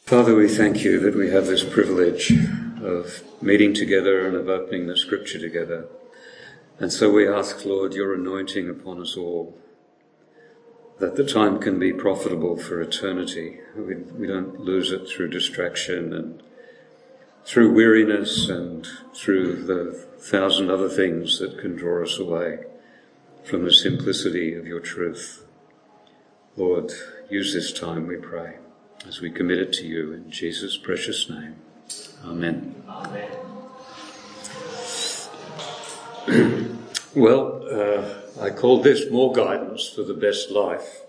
Father, we thank you that we have this privilege of meeting together and of opening the Scripture together. And so we ask, Lord, your anointing upon us all, that the time can be profitable for eternity. We don't lose it through distraction and through weariness and through the thousand other things that can draw us away from the simplicity of your truth. Lord, use this time, we pray, as we commit it to you in Jesus' precious name. Amen. Amen. Well, I called this More Guidance for the Best Life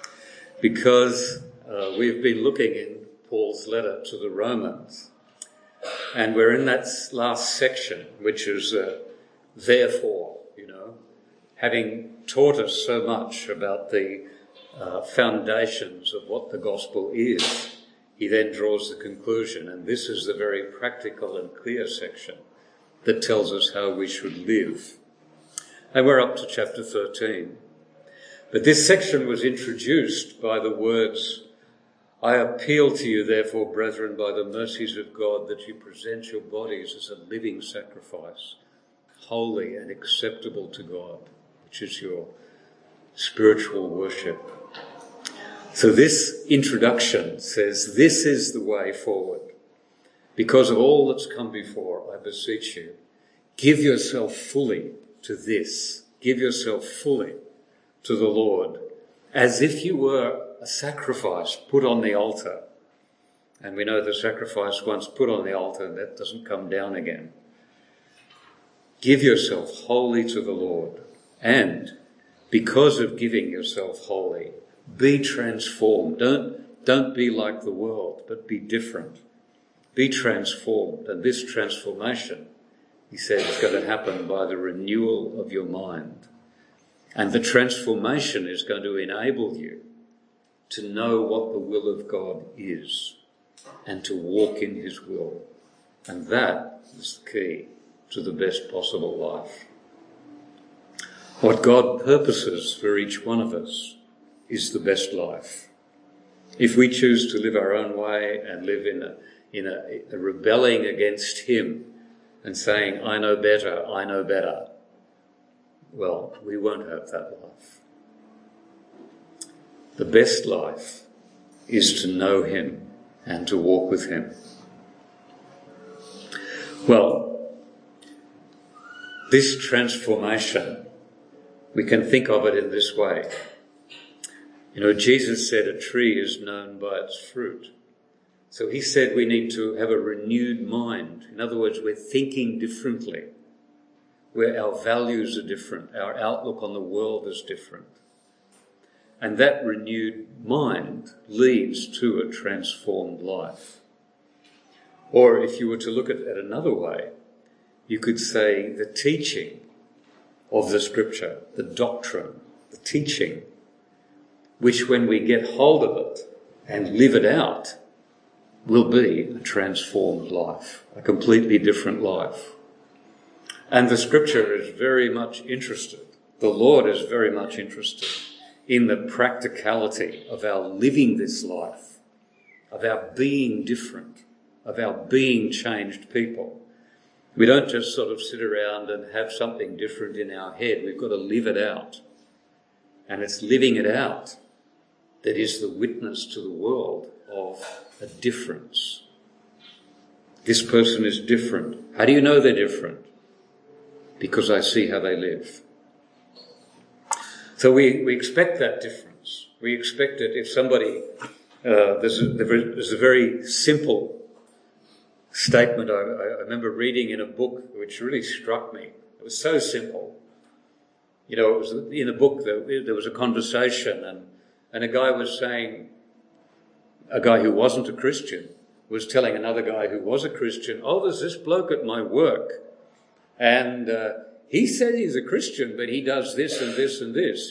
because we've been looking in Paul's letter to the Romans, and we're in that last section, which is therefore, having taught us so much about the foundations of what the gospel is, he then draws the conclusion, and this is the very practical and clear section that tells us how we should live. And we're up to chapter 13. But this section was introduced by the words, "I appeal to you, therefore, brethren, by the mercies of God, that you present your bodies as a living sacrifice, holy and acceptable to God," which is your spiritual worship. So this introduction says, this is the way forward. Because of all that's come before, I beseech you, give yourself fully to this. Give yourself fully to the Lord, as if you were a sacrifice put on the altar. And we know the sacrifice once put on the altar, that doesn't come down again. Give yourself wholly to the Lord, and because of giving yourself wholly, be transformed. Don't be like the world, but be different. Be transformed. And this transformation, he said, is going to happen by the renewal of your mind. And the transformation is going to enable you to know what the will of God is and to walk in his will. And that is the key to the best possible life. What God purposes for each one of us is the best life. If we choose to live our own way and live in a rebelling against him and saying, I know better, well, we won't have that life. The best life is to know him and to walk with him. Well, this transformation, we can think of it in this way. Jesus said a tree is known by its fruit. So he said we need to have a renewed mind. In other words, we're thinking differently, where our values are different, our outlook on the world is different. And that renewed mind leads to a transformed life. Or if you were to look at it another way, you could say the teaching of the Scripture, the doctrine, the teaching, which when we get hold of it and live it out, will be a transformed life, a completely different life. And the Scripture is very much interested, the Lord is very much interested in the practicality of our living this life, of our being different, of our being changed people. We don't just sort of sit around and have something different in our head. We've got to live it out. And it's living it out that is the witness to the world of a difference. This person is different. How do you know they're different? Because I see how they live. So we expect that difference. We expect it if somebody, there's a very simple statement I remember reading in a book which really struck me. It was so simple. It was in a book that there was a conversation and a guy was saying, a guy who wasn't a Christian was telling another guy who was a Christian, there's this bloke at my work and he says he's a Christian, but he does this and this and this,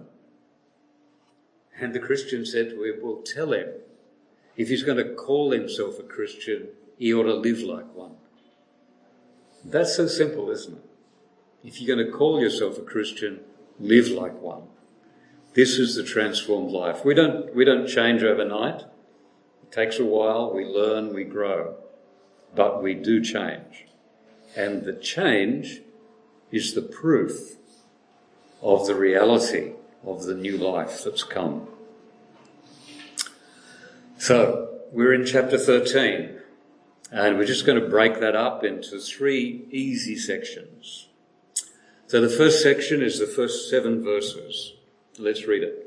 And the Christian said to him, well, tell him, if he's going to call himself a Christian, he ought to live like one. That's so simple, isn't it? If you're going to call yourself a Christian, live like one. This is the transformed life. We don't change overnight. It Takes a while, we learn, we grow, but we do change. And the change is the proof of the reality of the new life that's come. So, we're in chapter 13, and we're just going to break that up into 3 easy sections. So the first section is the first 7 verses. Let's read it.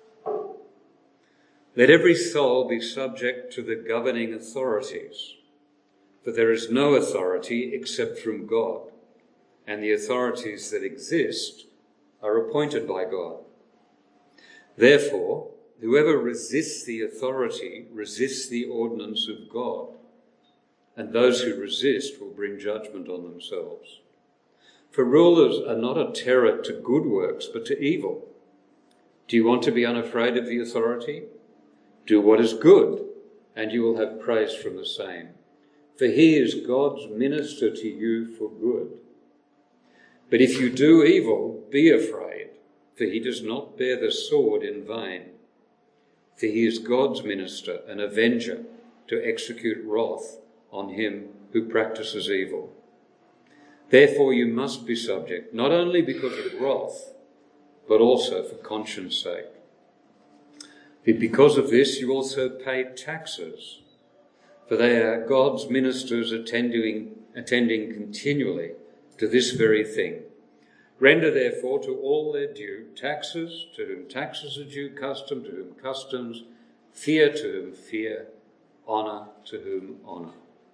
Let every soul be subject to the governing authorities, for there is no authority except from God, and the authorities that exist are appointed by God. Therefore, whoever resists the authority resists the ordinance of God, and those who resist will bring judgment on themselves. For rulers are not a terror to good works, but to evil. Do you want to be unafraid of the authority? Do what is good, and you will have praise from the same. For he is God's minister to you for good. But if you do evil, be afraid, for he does not bear the sword in vain. For he is God's minister, an avenger, to execute wrath on him who practices evil. Therefore you must be subject, not only because of wrath, but also for conscience sake. Because of this you also pay taxes, for they are God's ministers attending continually to this very thing. Render therefore to all their due, taxes, to whom taxes are due, custom, to whom customs, fear, to whom fear, honour, to whom honour.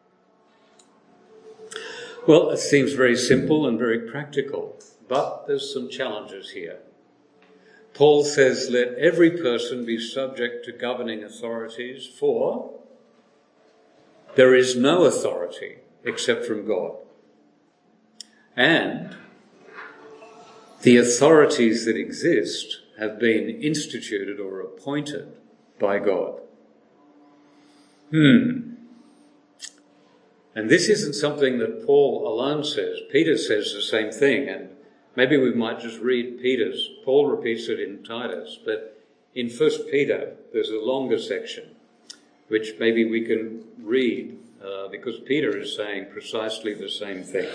Well, it seems very simple and very practical, but there's some challenges here. Paul says, let every person be subject to governing authorities, for there is no authority except from God. And the authorities that exist have been instituted or appointed by God. And this isn't something that Paul alone says. Peter says the same thing, and maybe we might just read Peter's. Paul repeats it in Titus, but in 1 Peter there's a longer section which maybe we can read because Peter is saying precisely the same thing.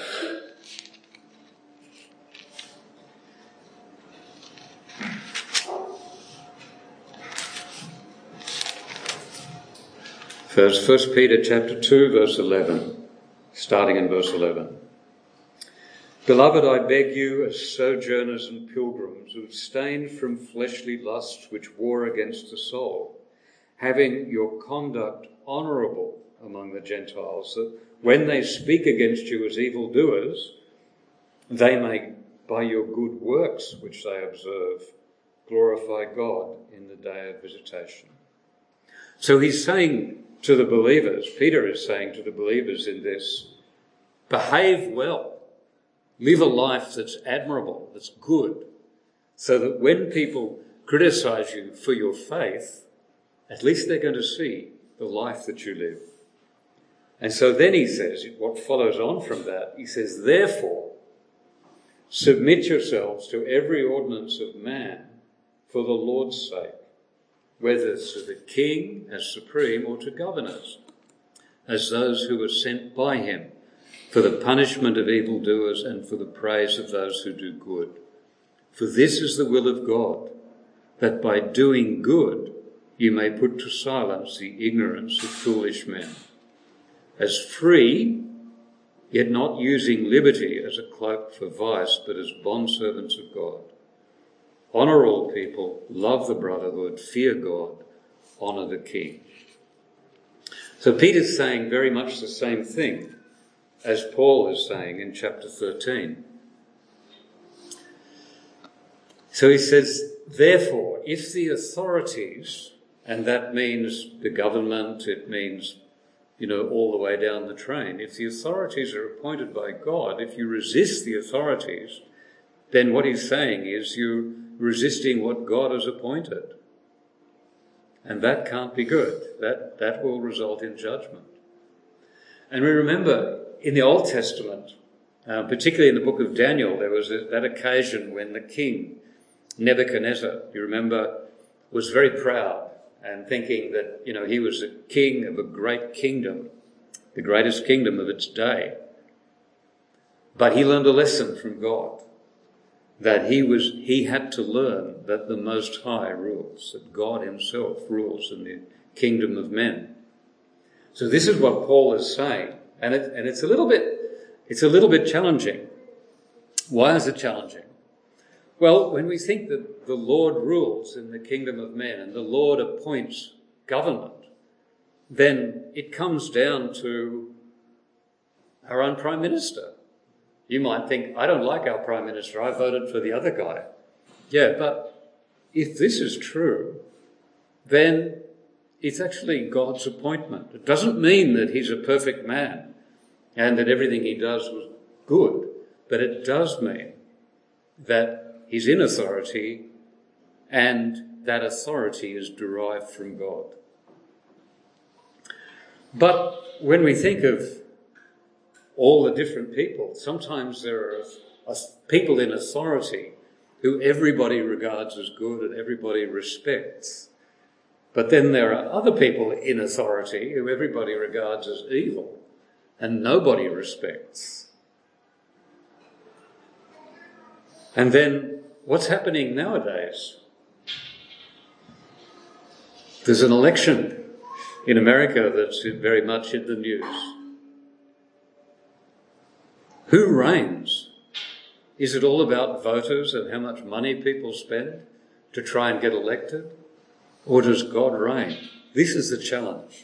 First, 1 Peter chapter 2, verse 11, starting in verse 11. Beloved, I beg you, as sojourners and pilgrims, abstain from fleshly lusts which war against the soul, having your conduct honourable among the Gentiles, that when they speak against you as evildoers, they may, by your good works which they observe, glorify God in the day of visitation. So he's saying to the believers, Peter is saying to the believers in this, behave well. Live a life that's admirable, that's good, so that when people criticise you for your faith, at least they're going to see the life that you live. And so then he says, what follows on from that, he says, therefore, submit yourselves to every ordinance of man for the Lord's sake, whether to the king as supreme or to governors, as those who are sent by him, for the punishment of evildoers and for the praise of those who do good. For this is the will of God, that by doing good you may put to silence the ignorance of foolish men. As free, yet not using liberty as a cloak for vice, but as bondservants of God. Honour all people, love the brotherhood, fear God, honour the king. So Peter's saying very much the same thing as Paul is saying in chapter 13. So he says, therefore, if the authorities, and that means the government, it means, all the way down the train, if the authorities are appointed by God, if you resist the authorities, then what he's saying is you're resisting what God has appointed. And that can't be good. That will result in judgment. And we remember in the Old Testament, particularly in the book of Daniel, there was that occasion when the king, Nebuchadnezzar, you remember, was very proud and thinking that, he was a king of a great kingdom, the greatest kingdom of its day. But he learned a lesson from God, that he had to learn that the Most High rules, that God himself rules in the kingdom of men. So this is what Paul is saying, and it's a little bit challenging. Why is it challenging? Well, when we think that the Lord rules in the kingdom of men and the Lord appoints government, then it comes down to our own Prime Minister. You might think, I don't like our Prime Minister, I voted for the other guy. Yeah, but if this is true, then it's actually God's appointment. It doesn't mean that he's a perfect man and that everything he does was good, but it does mean that he's in authority, and that authority is derived from God. But when we think of all the different people, sometimes there are people in authority who everybody regards as good and everybody respects. But then there are other people in authority who everybody regards as evil and nobody respects. And then what's happening nowadays? There's an election in America that's very much in the news. Who reigns? Is it all about voters and how much money people spend to try and get elected? Or does God reign? This is the challenge.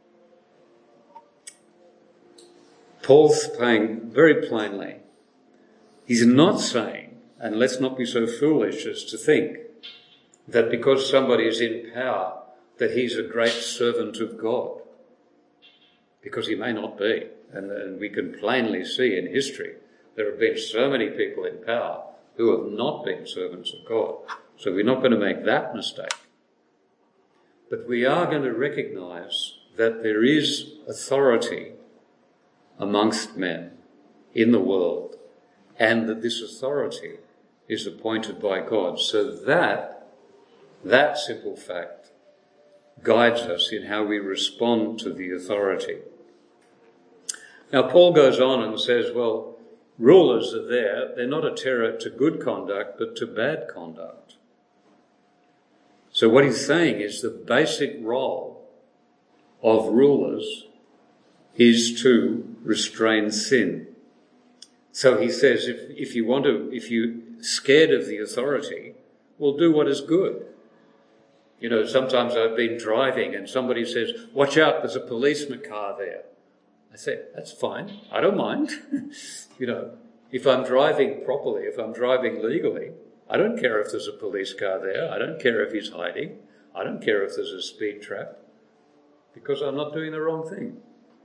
Paul's saying very plainly, he's not saying, and let's not be so foolish as to think that because somebody is in power that he's a great servant of God, because he may not be. And we can plainly see in history there have been so many people in power who have not been servants of God. So we're not going to make that mistake. But we are going to recognise that there is authority amongst men in the world, and that this authority is appointed by God. So that simple fact guides us in how we respond to the authority. Now, Paul goes on and says, well, rulers are there. They're not a terror to good conduct, but to bad conduct. So what he's saying is the basic role of rulers is to restrain sin. So he says, if you're scared of the authority, well, do what is good. Sometimes I've been driving and somebody says, watch out, there's a policeman car there. I say, that's fine, I don't mind. If I'm driving properly, if I'm driving legally, I don't care if there's a police car there. I don't care if he's hiding. I don't care if there's a speed trap, because I'm not doing the wrong thing.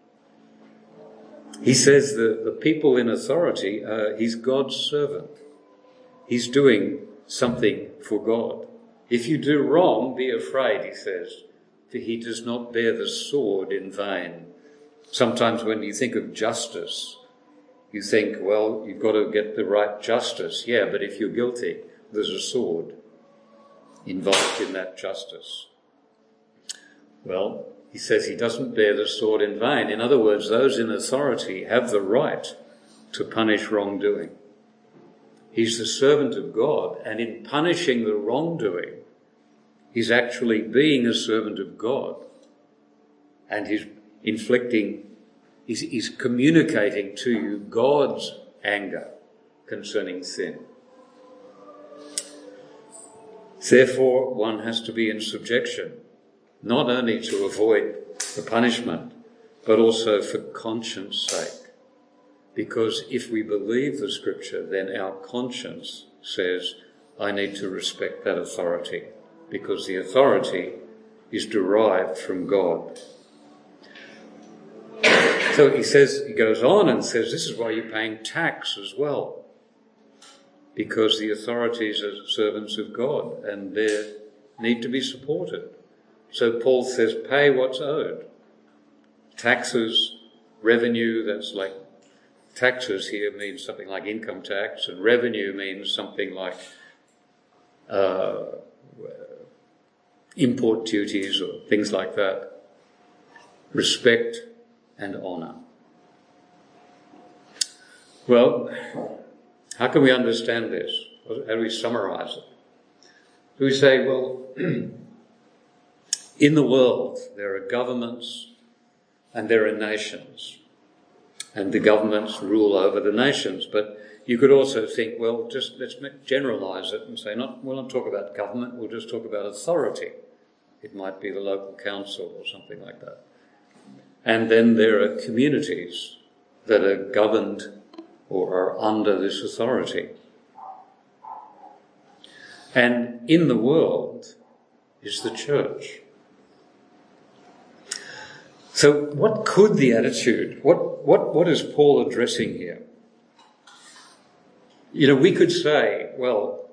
He says the people in authority, he's God's servant. He's doing something for God. If you do wrong, be afraid, he says, for he does not bear the sword in vain. Sometimes when you think of justice, you think, well, you've got to get the right justice. Yeah, but if you're guilty, there's a sword involved in that justice. Well, he says he doesn't bear the sword in vain. In other words, those in authority have the right to punish wrongdoing. He's the servant of God, and in punishing the wrongdoing, he's actually being a servant of God, and he's communicating to you God's anger concerning sin. Therefore, one has to be in subjection, not only to avoid the punishment, but also for conscience sake. Because if we believe the scripture, then our conscience says, I need to respect that authority, because the authority is derived from God. So he goes on and says, this is why you're paying tax as well, because the authorities are servants of God and they need to be supported. So Paul says, pay what's owed. Taxes, revenue, that's like, taxes here means something like income tax, and revenue means something like import duties or things like that. Respect and honour. Well, how can we understand this? How do we summarise it? Do we say, well, in the world there are governments and there are nations, and the governments rule over the nations, but you could also think, well, just let's generalise it and say, we'll not talk about government, we'll just talk about authority. It might be the local council or something like that. And then there are communities that are governed or are under this authority. And in the world is the church. So what could the attitude, what is Paul addressing here? We could say, well,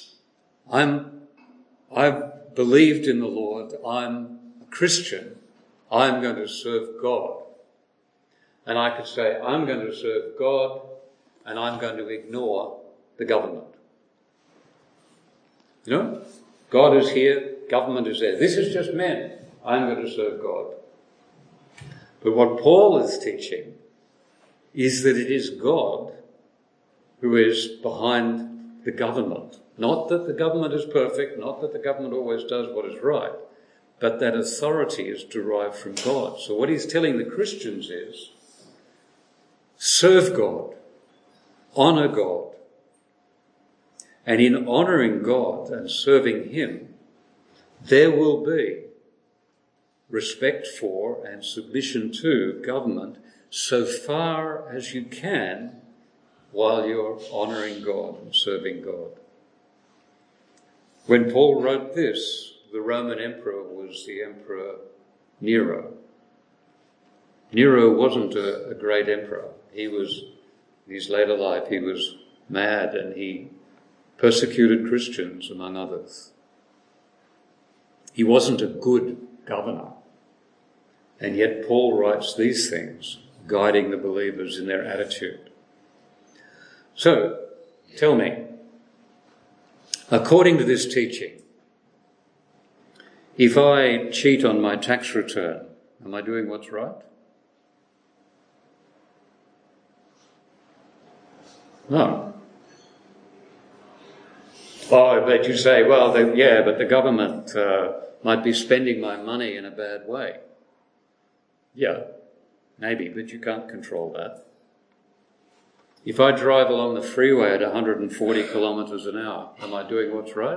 I've believed in the Lord, I'm a Christian, I'm going to serve God. And I could say, I'm going to serve God and I'm going to ignore the government. God is here, government is there. This is just men. I'm going to serve God. But what Paul is teaching is that it is God who is behind the government. Not that the government is perfect, not that the government always does what is right, but that authority is derived from God. So what he's telling the Christians is, serve God, honour God, and in honouring God and serving him, there will be respect for and submission to government so far as you can while you're honouring God and serving God. When Paul wrote this, the Roman emperor was the Emperor Nero. Nero wasn't a great emperor. In his later life, he was mad and he persecuted Christians, among others. He wasn't a good governor. And yet Paul writes these things, guiding the believers in their attitude. So, tell me, according to this teaching, if I cheat on my tax return, am I doing what's right? No. Oh, but you say, well, but the government might be spending my money in a bad way. Yeah, maybe, but you can't control that. If I drive along the freeway at 140 kilometres an hour, am I doing what's right?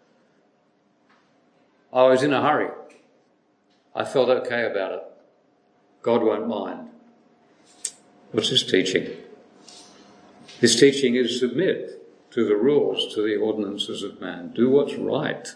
I was in a hurry. I felt okay about it. God won't mind. What's this teaching? This teaching is submit to the rules, to the ordinances of man. Do what's right.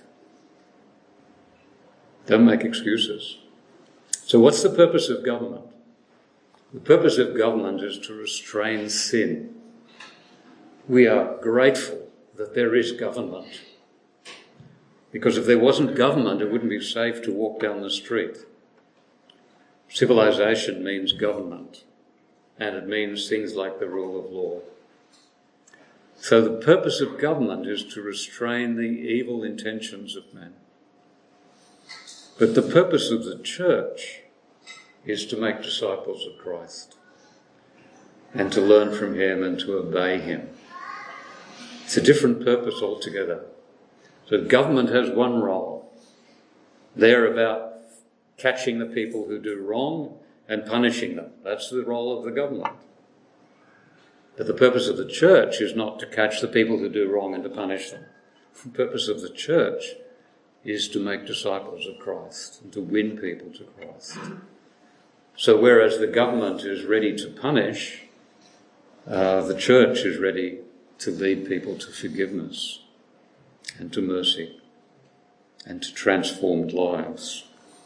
Don't make excuses. So what's the purpose of government? The purpose of government is to restrain sin. We are grateful that there is government. Because if there wasn't government, it wouldn't be safe to walk down the street. Civilization means government, and it means things like the rule of law. So the purpose of government is to restrain the evil intentions of men. But the purpose of the church is to make disciples of Christ and to learn from him and to obey him. It's a different purpose altogether. So government has one role. They're about catching the people who do wrong and punishing them. That's the role of the government. But the purpose of the church is not to catch the people who do wrong and to punish them. The purpose of the church is to make disciples of Christ and to win people to Christ. So whereas the government is ready to punish, the church is ready to lead people to forgiveness and to mercy and to transformed lives.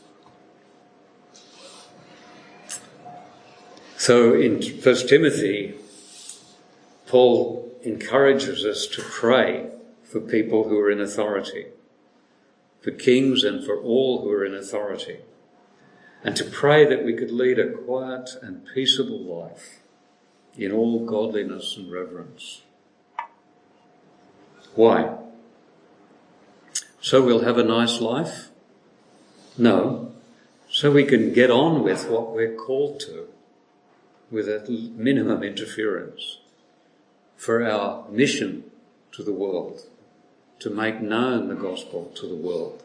So in 1 Timothy, Paul encourages us to pray for people who are in authority, for kings and for all who are in authority, and to pray that we could lead a quiet and peaceable life in all godliness and reverence. Why? So we'll have a nice life? No, so we can get on with what we're called to, with a minimum interference, for our mission to the world, to make known the gospel to the world.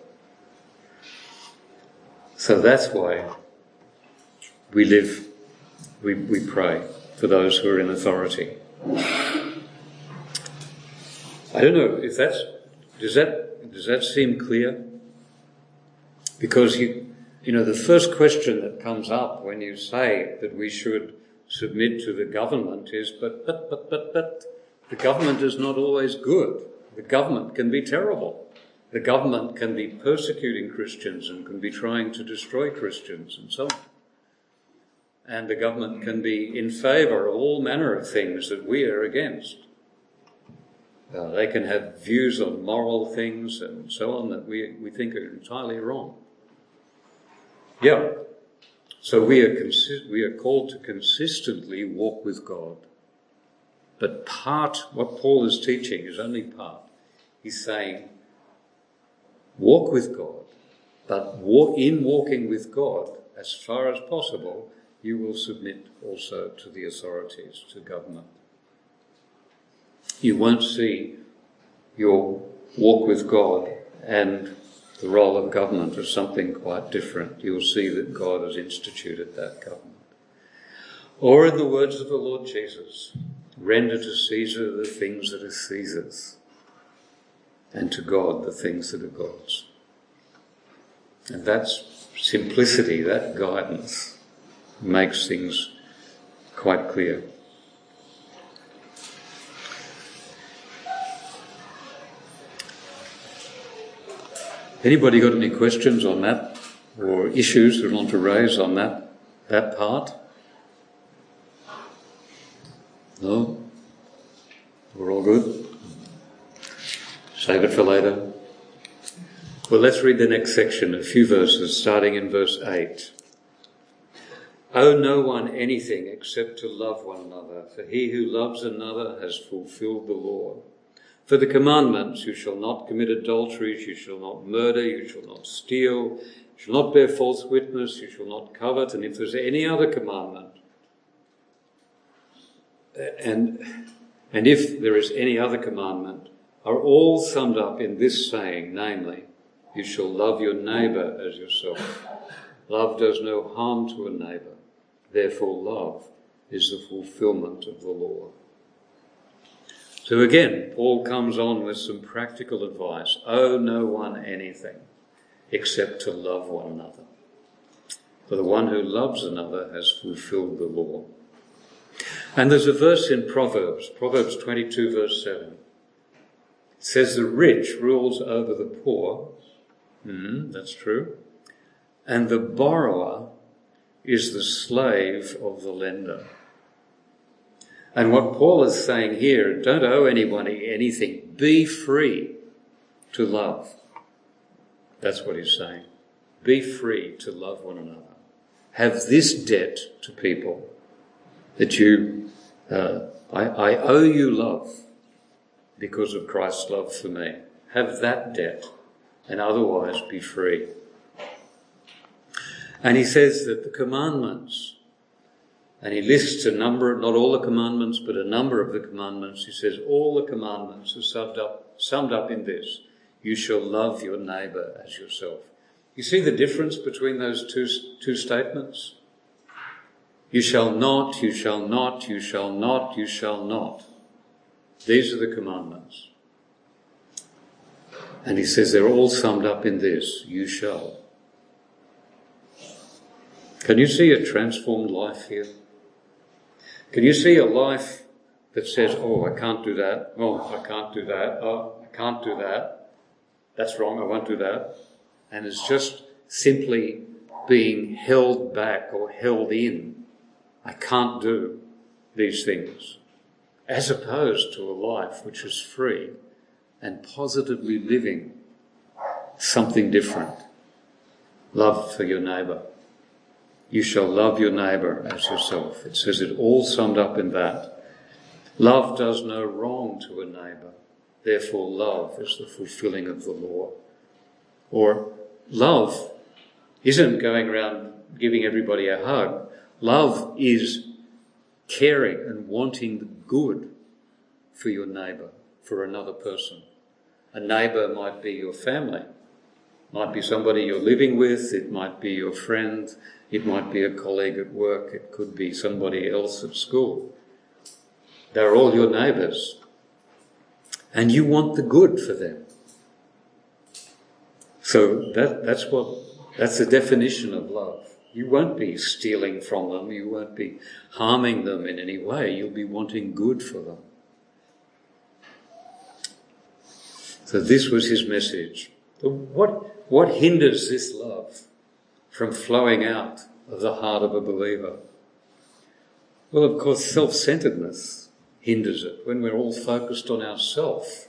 So that's why we pray for those who are in authority. I don't know if does that seem clear? Because the first question that comes up when you say that we should submit to the government is, but the government is not always good. The government can be terrible. The government can be persecuting Christians and can be trying to destroy Christians and so on. And the government can be in favour of all manner of things that we are against. They can have views on moral things and so on that we think are entirely wrong. Yeah. So we are called to consistently walk with God. But what Paul is teaching is only part. He's saying, walk with God, but in walking with God, as far as possible, you will submit also to the authorities, to government. You won't see your walk with God and the role of government as something quite different. You'll see that God has instituted that government. Or in the words of the Lord Jesus, render to Caesar the things that are Caesar's, and to God the things that are God's. And that's simplicity, that guidance makes things quite clear. Anybody got any questions on that, or issues they want to raise on that part? No? We're all good? Save it for later. Well, let's read the next section, a few verses, starting in verse 8. Owe no one anything except to love one another, for he who loves another has fulfilled the law. For the commandments, you shall not commit adultery, you shall not murder, you shall not steal, you shall not bear false witness, you shall not covet, and if there's any other commandment, and if there is any other commandment, are all summed up in this saying, namely, you shall love your neighbour as yourself. Love does no harm to a neighbour. Therefore, love is the fulfilment of the law. So again, Paul comes on with some practical advice. Owe no one anything except to love one another. For the one who loves another has fulfilled the law. And there's a verse in Proverbs 22 verse 7. It says the rich rules over the poor. That's true. And the borrower is the slave of the lender. And what Paul is saying here, don't owe anybody anything. Be free to love. That's what he's saying. Be free to love one another. Have this debt to people that I owe you love because of Christ's love for me. Have that debt and otherwise be free. And he says that the commandments, and he lists a number, not all the commandments, but a number of the commandments. He says all the commandments are summed up in this. You shall love your neighbour as yourself. You see the difference between those two statements? You shall not, you shall not, you shall not, you shall not. These are the commandments. And he says they're all summed up in this. You shall. Can you see a transformed life here? Can you see a life that says, oh, I can't do that. Oh, I can't do that. Oh, I can't do that. That's wrong. I won't do that. And it's just simply being held back or held in. I can't do these things. As opposed to a life which is free and positively living something different. Love for your neighbour. You shall love your neighbour as yourself. It says it all summed up in that. Love does no wrong to a neighbour. Therefore, love is the fulfilling of the law. Or love isn't going around giving everybody a hug. Love is caring and wanting the good for your neighbour, for another person. A neighbour might be your family, might be somebody you're living with, it might be your friend, it might be a colleague at work, it could be somebody else at school. They're all your neighbours, and you want the good for them. So that's the definition of love. You won't be stealing from them, you won't be harming them in any way, you'll be wanting good for them. So this was his message. What hinders this love from flowing out of the heart of a believer? Well, of course, self-centeredness hinders it when we're all focused on ourselves.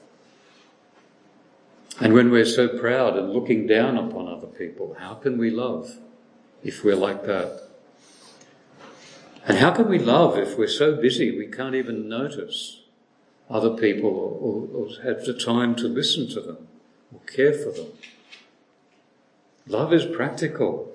And when we're so proud and looking down upon other people, how can we love if we're like that? And how can we love if we're so busy we can't even notice other people or have the time to listen to them or care for them? Love is practical.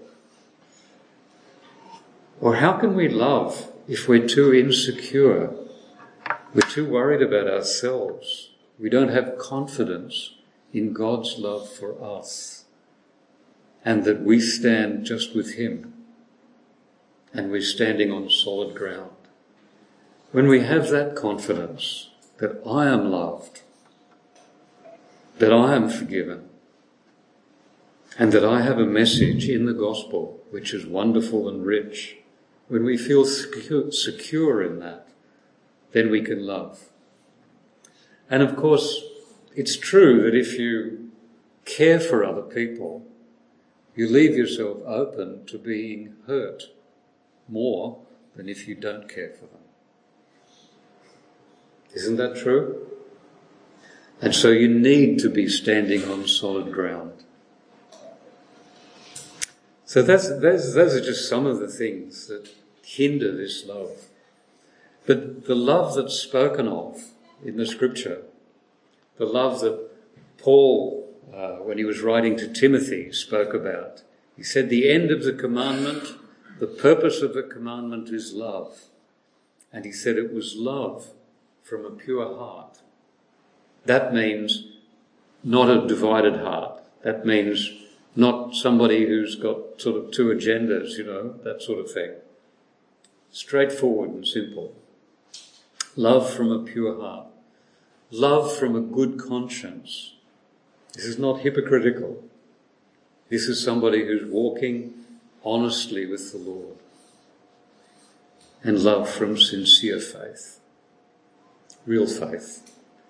Or how can we love if we're too insecure? We're too worried about ourselves. We don't have confidence in God's love for us, and that we stand just with him, and we're standing on solid ground. When we have that confidence that I am loved, that I am forgiven, and that I have a message in the gospel which is wonderful and rich, when we feel secure in that, then we can love. And of course, it's true that if you care for other people, you leave yourself open to being hurt more than if you don't care for them. Isn't that true? And so you need to be standing on solid ground. So those are just some of the things that hinder this love. But the love that's spoken of in the scripture, the love that Paul, when he was writing to Timothy, spoke about. He said, the end of the commandment, the purpose of the commandment is love. And he said it was love from a pure heart. That means not a divided heart. That means not somebody who's got sort of two agendas, that sort of thing. Straightforward and simple. Love from a pure heart. Love from a good conscience. This is not hypocritical. This is somebody who's walking honestly with the Lord. And love from sincere faith. Real faith.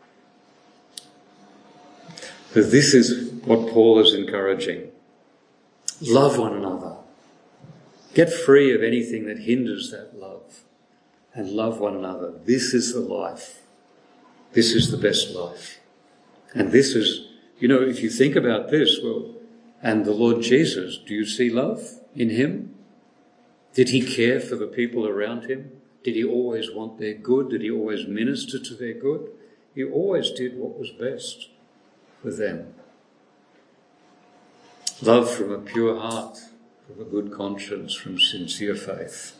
So this is what Paul is encouraging. Love one another. Get free of anything that hinders that love. And love one another. This is the life. This is the best life. And this is, if you think about this, and the Lord Jesus, do you see love in him? Did he care for the people around him? Did he always want their good? Did he always minister to their good? He always did what was best for them. Love from a pure heart, from a good conscience, from sincere faith.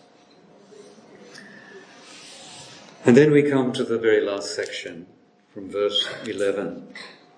And then we come to the very last section, from verse 11.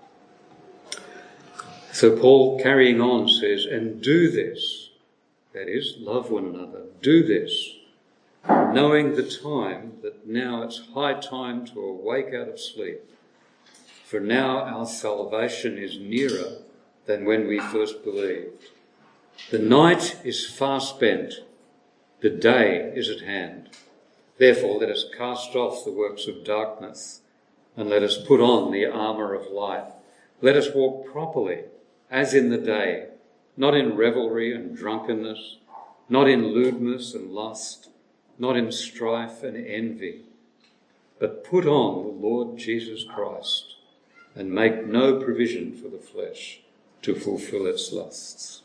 So Paul, carrying on, says, and do this, that is, love one another, do this, knowing the time that now it's high time to awake out of sleep. For now our salvation is nearer than when we first believed. The night is far spent, the day is at hand. Therefore let us cast off the works of darkness and let us put on the armour of light. Let us walk properly as in the day, not in revelry and drunkenness, not in lewdness and lust, not in strife and envy, but put on the Lord Jesus Christ and make no provision for the flesh to fulfill its lusts.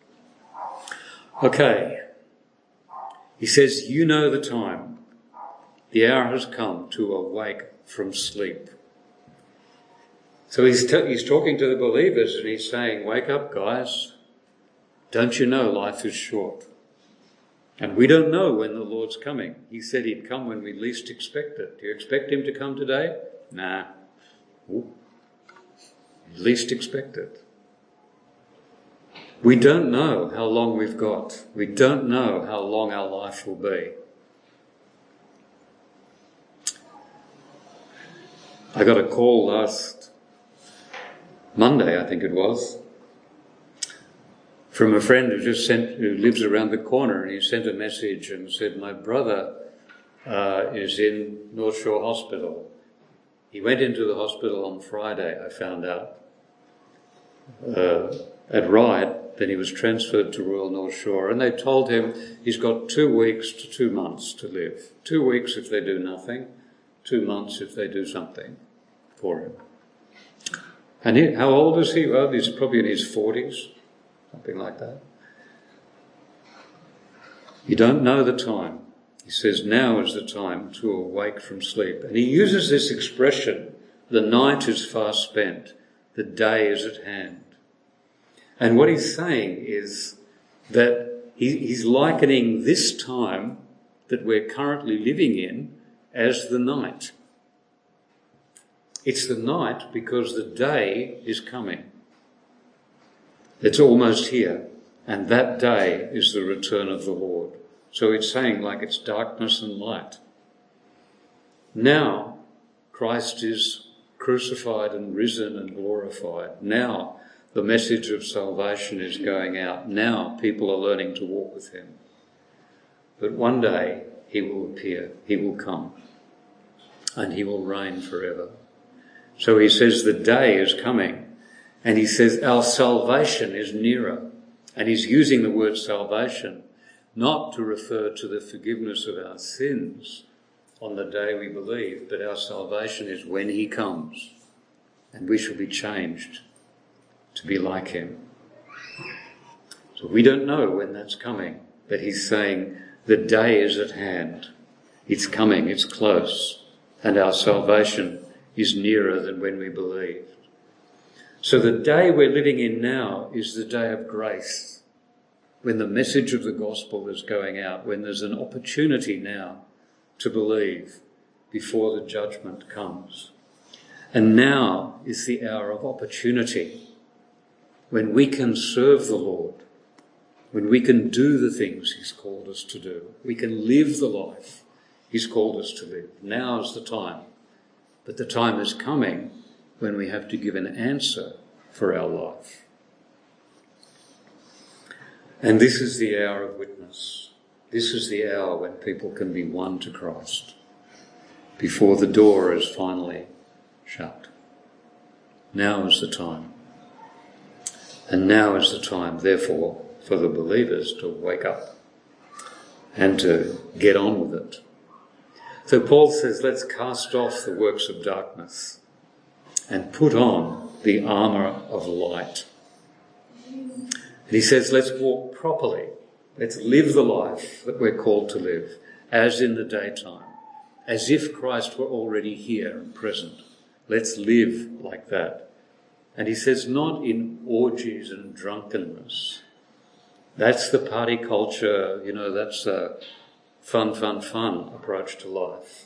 Okay, he says, you know the time. The hour has come to awake from sleep. So he's talking to the believers and he's saying, wake up, guys. Don't you know life is short? And we don't know when the Lord's coming. He said he'd come when we least expect it. Do you expect him to come today? Nah. Ooh. Least expect it. We don't know how long we've got. We don't know how long our life will be. I got a call last Monday, I think it was, from a friend who lives around the corner, and he sent a message and said, my brother is in North Shore Hospital. He went into the hospital on Friday, I found out, at Ryde. Then he was transferred to Royal North Shore, and they told him he's got 2 weeks to 2 months to live. 2 weeks if they do nothing, 2 months if they do something for him. And how old is he? Well, he's probably in his 40s, something like that. You don't know the time. He says, now is the time to awake from sleep. And he uses this expression, the night is far spent, the day is at hand. And what he's saying is that he's likening this time that we're currently living in as the night. It's the night because the day is coming. It's almost here. And that day is the return of the Lord. So it's saying like it's darkness and light. Now Christ is crucified and risen and glorified. Now the message of salvation is going out. Now people are learning to walk with him. But one day he will appear, he will come, and he will reign forever. So he says the day is coming, and he says our salvation is nearer. And he's using the word salvation not to refer to the forgiveness of our sins on the day we believe, but our salvation is when he comes, and we shall be changed to be like him. So we don't know when that's coming, but he's saying the day is at hand. It's coming, it's close, and our salvation is nearer than when we believed. So the day we're living in now is the day of grace, when the message of the gospel is going out, when there's an opportunity now to believe before the judgment comes. And now is the hour of opportunity, when we can serve the Lord, when we can do the things he's called us to do. We can live the life he's called us to live. Now is the time. But the time is coming when we have to give an answer for our life. And this is the hour of witness. This is the hour when people can be won to Christ, before the door is finally shut. Now is the time. And now is the time, therefore, for the believers to wake up and to get on with it. So Paul says, let's cast off the works of darkness and put on the armour of light. And he says, let's walk properly. Let's live the life that we're called to live, as in the daytime, as if Christ were already here and present. Let's live like that. And he says, not in orgies and drunkenness. That's the party culture, that's a fun approach to life.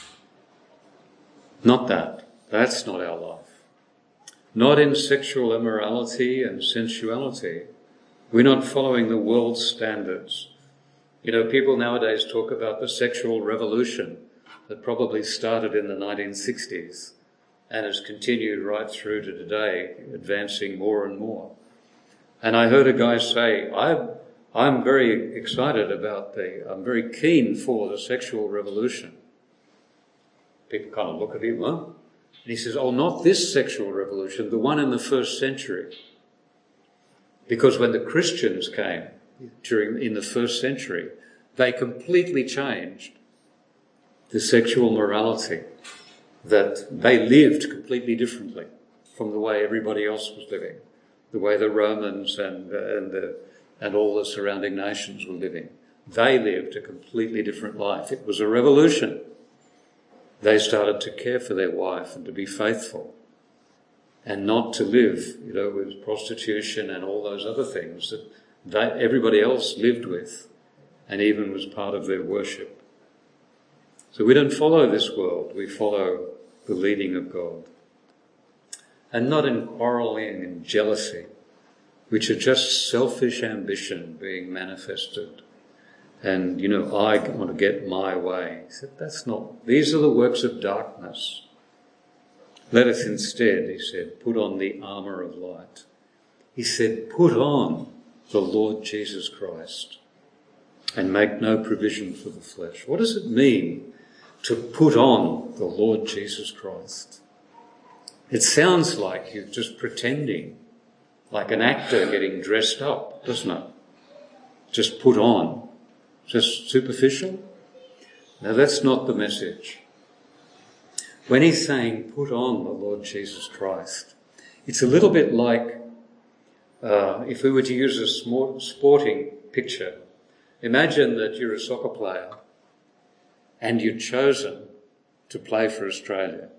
Not that. That's not our life. Not in sexual immorality and sensuality. We're not following the world's standards. People nowadays talk about the sexual revolution that probably started in the 1960s. And has continued right through to today, advancing more and more. And I heard a guy say, I'm very excited I'm very keen for the sexual revolution. People kind of look at him, huh? And he says, not this sexual revolution, the one in the first century. Because when the Christians came in the first century, they completely changed the sexual morality, that they lived completely differently from the way everybody else was living, the way the Romans and all the surrounding nations were living. They lived a completely different life. It was a revolution. They started to care for their wife and to be faithful and not to live, with prostitution and all those other things that that everybody else lived with and even was part of their worship. So we don't follow this world, we follow the leading of God. And not in quarrelling and jealousy, which are just selfish ambition being manifested. And, I want to get my way. He said, these are the works of darkness. Let us instead, he said, put on the armour of light. He said, put on the Lord Jesus Christ and make no provision for the flesh. What does it mean to put on the Lord Jesus Christ? It sounds like you're just pretending, like an actor getting dressed up, doesn't it? Just put on. Just superficial? Now that's not the message. When he's saying put on the Lord Jesus Christ, it's a little bit like if we were to use a sporting picture. Imagine that you're a soccer player and you're chosen to play for Australia.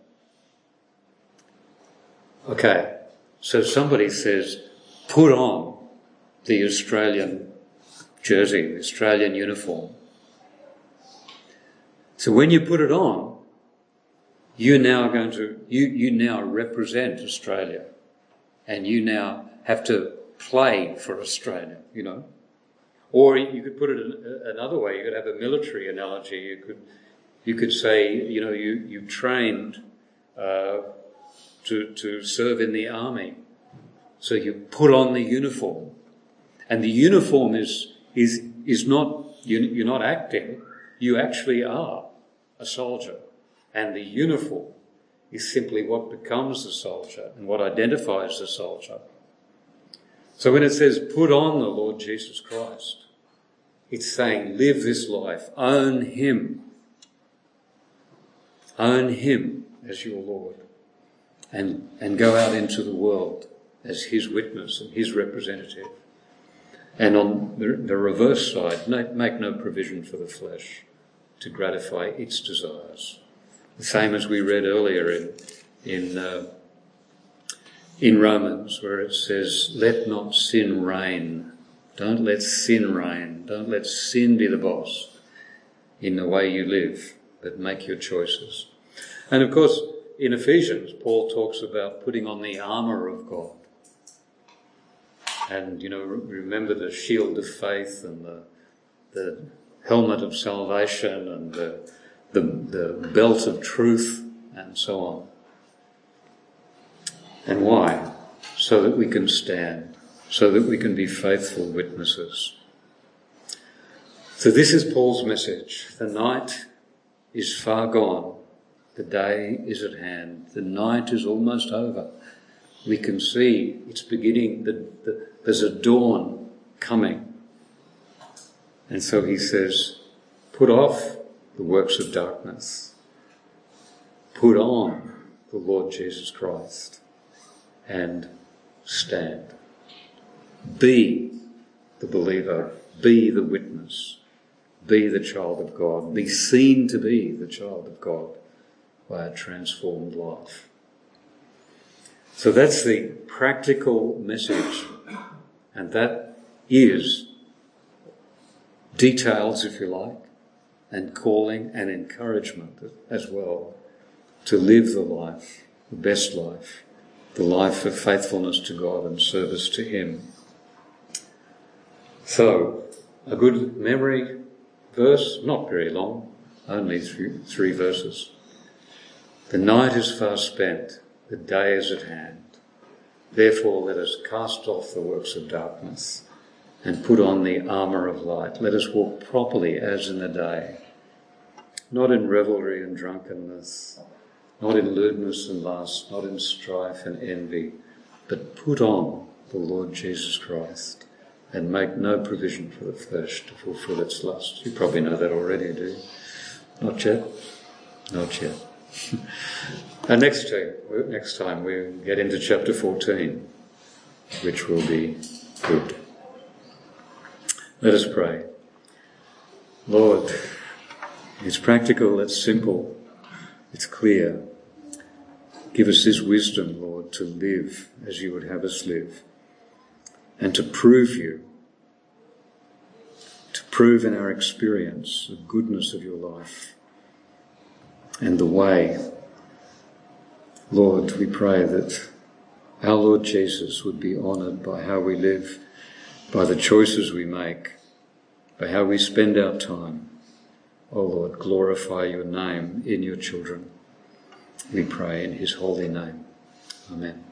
Okay, so somebody says, put on the Australian jersey, the Australian uniform. So when you put it on, you now represent Australia, and you now have to play for Australia, Or you could put it another way. You could have a military analogy. You could say, you trained to serve in the army, so you put on the uniform, and the uniform is not, you're not acting. You actually are a soldier. And the uniform is simply what becomes the soldier and what identifies the soldier. So when it says, put on the Lord Jesus Christ, it's saying, live this life, own Him. Own Him as your Lord. And go out into the world as His witness and His representative. And on the reverse side, make no provision for the flesh to gratify its desires. The same as we read earlier in Romans, where it says, let not sin reign. Don't let sin reign. Don't let sin be the boss in the way you live, but make your choices. And of course, in Ephesians, Paul talks about putting on the armour of God. And, remember the shield of faith and the helmet of salvation and the belt of truth and so on. And why? So that we can stand, so that we can be faithful witnesses. So this is Paul's message. The night is far gone. The day is at hand. The night is almost over. We can see it's beginning. There's a dawn coming. And so he says, put off the works of darkness. Put on the Lord Jesus Christ and stand. Be the believer. Be the witness. Be the child of God. Be seen to be the child of God by a transformed life. So that's the practical message. And that is details, if you like, and calling and encouragement as well to live the life, the best life, the life of faithfulness to God and service to Him. So, a good memory verse, not very long, only three verses. The night is far spent, the day is at hand. Therefore let us cast off the works of darkness and put on the armour of light. Let us walk properly as in the day, not in revelry and drunkenness, not in lewdness and lust, not in strife and envy, but put on the Lord Jesus Christ and make no provision for the flesh to fulfill its lusts. You probably know that already, do you? Not yet? Not yet. And next time we get into chapter 14, which will be good. Let us pray. Lord, it's practical, it's simple, it's clear. Give us this wisdom, Lord, to live as you would have us live and to prove you to prove in our experience the goodness of your life and the way. Lord, we pray that our Lord Jesus would be honoured by how we live, by the choices we make, by how we spend our time. Oh Lord, glorify your name in your children. We pray in his holy name. Amen.